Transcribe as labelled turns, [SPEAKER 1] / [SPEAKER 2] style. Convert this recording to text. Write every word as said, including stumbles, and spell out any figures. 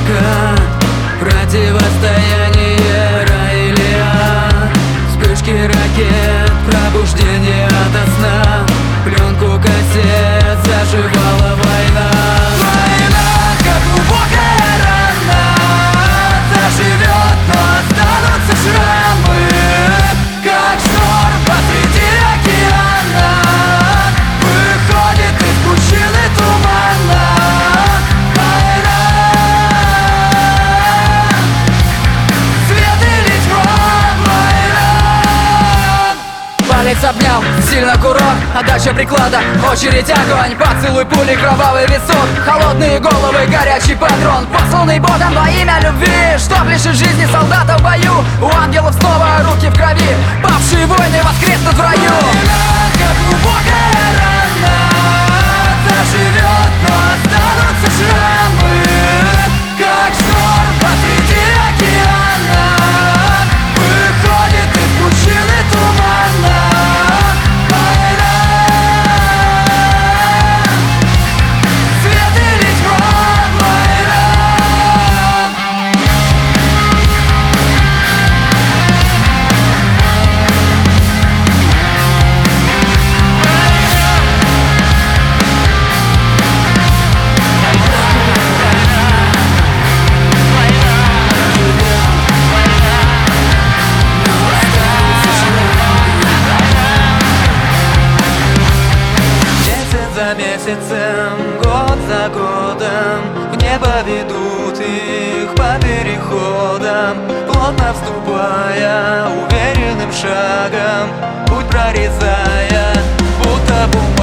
[SPEAKER 1] закат, противостояние рая или ад. Вспышки ракет, пробуждение ото сна, пленку кассет заживала война. Война, как глубокая рана, заживет, но останутся шрамы, как шторм посреди океана, выходит из пучины тумана. Война, свет или тьма, война. Палец обнял, сильно курок, отдача приклада, очередь, огонь, поцелуй пули, кровавый висок, холодные головы, горячий патрон, посланный Богом во имя любви, чтоб лишить жизни солдата в бою. У ангелов снова руки в крови, павшие воины воскреснут в раю. Война, как глубокая рана, заживет, но останутся шрамы, как шторм посреди океана, выходит из пучины тумана. Война, свет или тьма, война. Месяц за месяцем, год за годом, в небо ведут их по переходам, плотно вступая уверенным шагом, путь прорезая, будто бумага.